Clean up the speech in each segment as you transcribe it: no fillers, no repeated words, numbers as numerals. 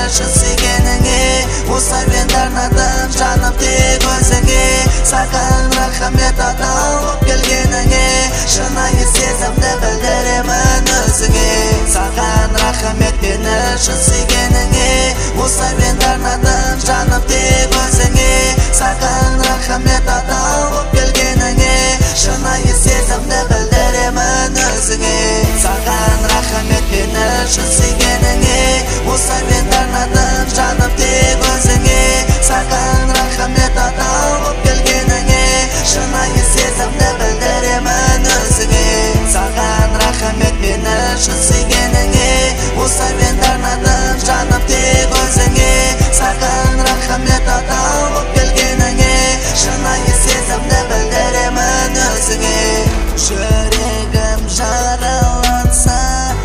шын сүйгеніңе осы мен арнадым жаным тек өзіңе саған рахмет аталып келгеніңе шынайы сезімді білдіремін өзіңе саған рахмет мені шын сүйгеніңе осы мен арнадым жаным тек өзіңе саған рахмет аталып келгеніңе шынайы сезімді білдіремін өзіңе саған рахмет мені шын сүйгеніңе осы мен арнадым жаным тек өзіңе саған рахмет аталып келгеніңе шынайы сезімді білдіремін өзіңе саған рахмет мені шын сүйгеніңе осы мен арнадым жаным тек өзіңе саған рахмет аталып келгеніңе шынайы сезімді білдіремін өзіңе жүрегім жараланса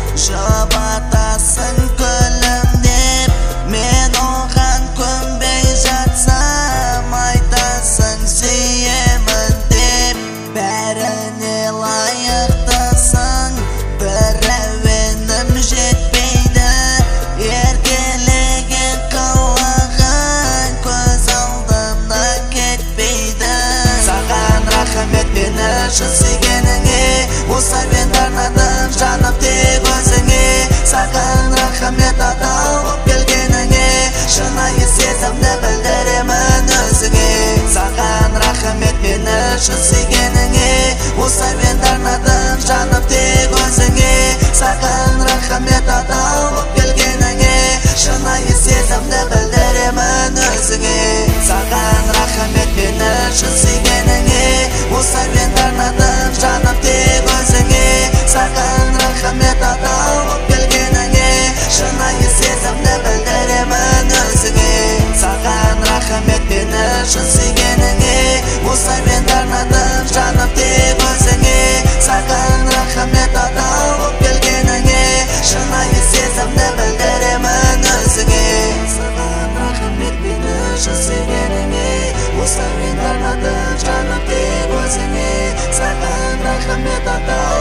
жұбатасың күлімдеп мен оған көнбей жатсам айтасың сүйемін деп бәріне лайықтысың бір әуенім жетпейді еркелеген қылығың көз алдымнан кетпейді саған рахмет мені шын сүйгеніңе осы мен арнадым жаным тек өзіңе саған рахмет аталып келгеніңе шынайы сезімді білдіремін өзіңе саған рахмет мені шын сүйгеніңе осы мен арнадым жаным тек өзіңе саған рахмет аталып келгеніңе шынайы сезімді білдіремін өзіңе саған рахмет мені шын сүйгеніңе осы мен арнадым жаным тек өзіңе саған рахмет аталып келгеніңе шынайы сезімді білдіремін өзіңе саған рахмет мені шын сүйгеніңе осы мен арнадым жаным тек өзіңе саған рахмет аталып келгеніңе шынайы сезімді білдіремін өзіңе саған рахмет мені шын сүйгеніңе осы мен арнадым жаным тек өзіңе саған рахмет аталып